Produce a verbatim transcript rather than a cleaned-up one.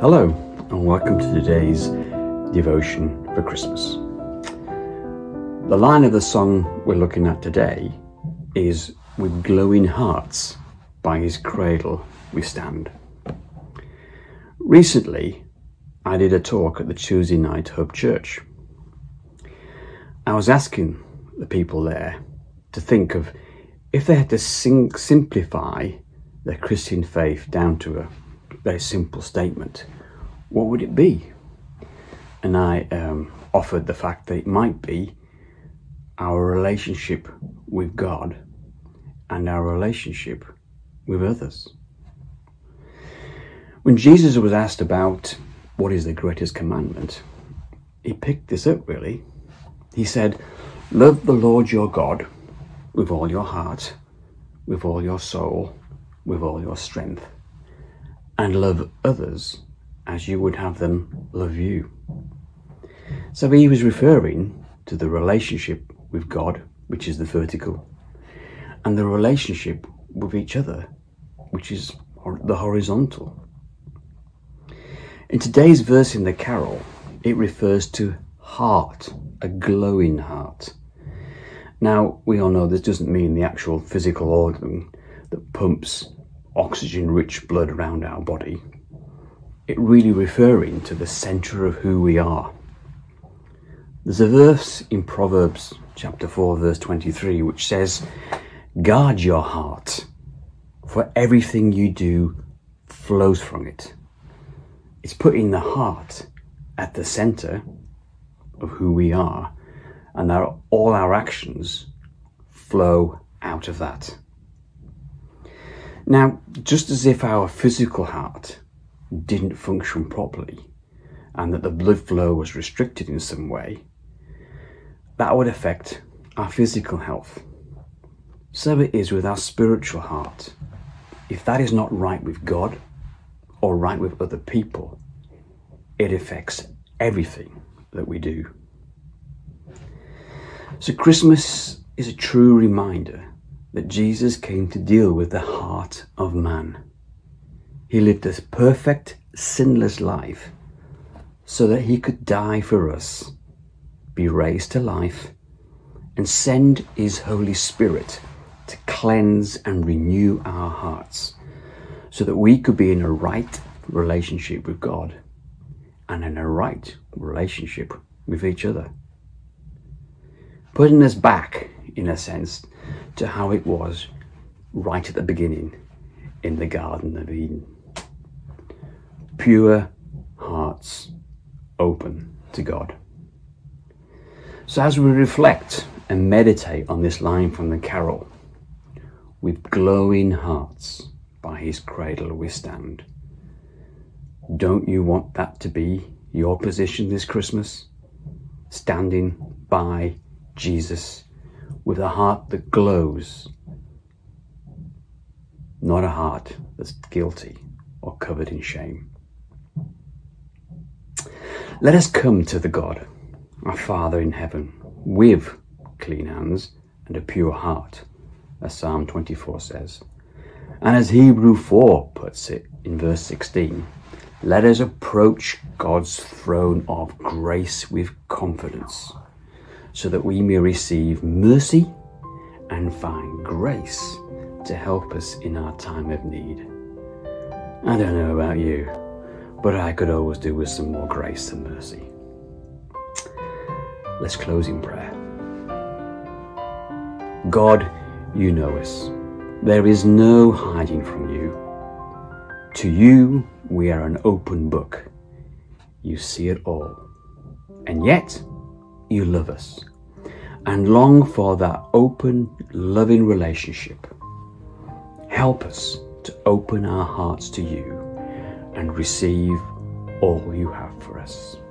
Hello, and welcome to today's devotion for Christmas. The line of the song we're looking at today is "With glowing hearts, by his cradle we stand." Recently, I did a talk at the Tuesday Night Hub Church. I was asking the people there to think of if they had to sing, simplify their Christian faith down to a very simple statement, what would it be? And I um, offered the fact that it might be our relationship with God and our relationship with others. When Jesus was asked about what is the greatest commandment, he picked this up really. He said, "Love the Lord your God with all your heart, with all your soul, with all your strength, and love others as you would have them love you." So he was referring to the relationship with God, which is the vertical, and the relationship with each other, which is the horizontal. In today's verse in the carol, it refers to heart, a glowing heart. Now, we all know this doesn't mean the actual physical organ that pumps oxygen-rich blood around our body. It really referring to the center of who we are. There's a verse in Proverbs chapter four, verse twenty-three, which says, "Guard your heart, for everything you do flows from it." It's putting the heart at the center of who we are, and our, all our actions flow out of that. Now, just as if our physical heart didn't function properly and that the blood flow was restricted in some way, that would affect our physical health. So it is with our spiritual heart. If that is not right with God or right with other people, it affects everything that we do. So Christmas is a true reminder that Jesus came to deal with the heart of man. He lived a perfect, sinless life so that he could die for us, be raised to life, and send his Holy Spirit to cleanse and renew our hearts so that we could be in a right relationship with God and in a right relationship with each other. Putting us back, in a sense, to how it was right at the beginning in the Garden of Eden. Pure hearts open to God. So as we reflect and meditate on this line from the carol, "With glowing hearts by his cradle we stand," don't you want that to be your position this Christmas? Standing by Jesus with a heart that glows, not a heart that's guilty or covered in shame. Let us come to the God, our Father in heaven, with clean hands and a pure heart, as Psalm twenty-four says. And as Hebrews four puts it in verse sixteen, let us approach God's throne of grace with confidence, so that we may receive mercy and find grace to help us in our time of need. I don't know about you, but I could always do with some more grace and mercy. Let's close in prayer. God, you know us. There is no hiding from you. To you, we are an open book. You see it all. And yet, you love us and long for that open, loving relationship. Help us to open our hearts to you and receive all you have for us.